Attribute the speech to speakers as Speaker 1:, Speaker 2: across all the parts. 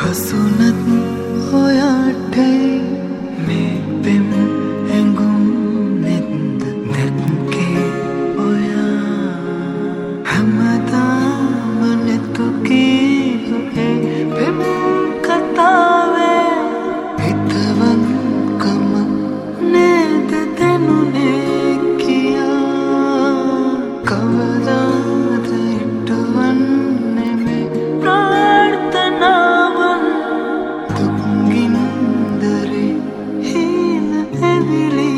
Speaker 1: හසුනත් ඔයාටයි මේ පෙම් ඇඟුම් නැත්ද නැත්කේ ඔයා හැමදාම නැතු කීපේ පෙම් කතාවේ හිතවන්කම නේද දැනුනේ කියා කවදාද හිටවන්නේ මේ ප්‍රාර්ථනාවන් දුක්ගින්දරේ හීන ඇවිලි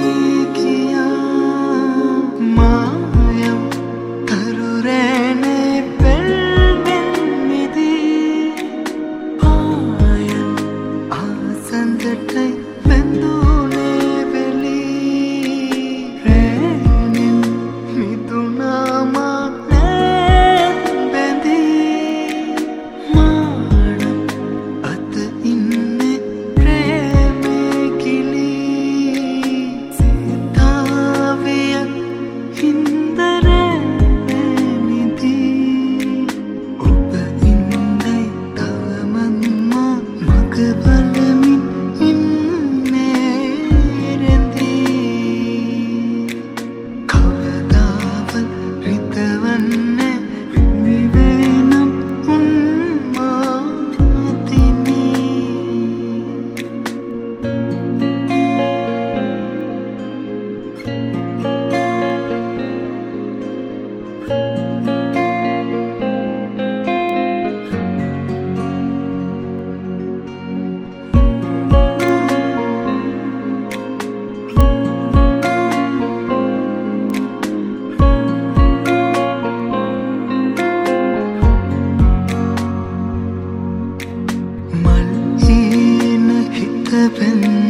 Speaker 1: කියා මායම් තරුරෑනේ පෙල්වෙන් මිදී පායන් ආසන්දටයි බැඳුනේ වෙලී රෑනෙන් මිදුනාමා නැත් බැඳී මානම් අත ඉන්නේ ප්‍රේමේ කිලී සිතාවිය හින්දරේ නිදී ඔබ ඉන්නයි තවමත් මග බලමින් ඉන්නේ රැඳී කවදාවත් රිතවන්නේ විවිවේනම් උන්මාතිනී මල් හීන හිත පැන්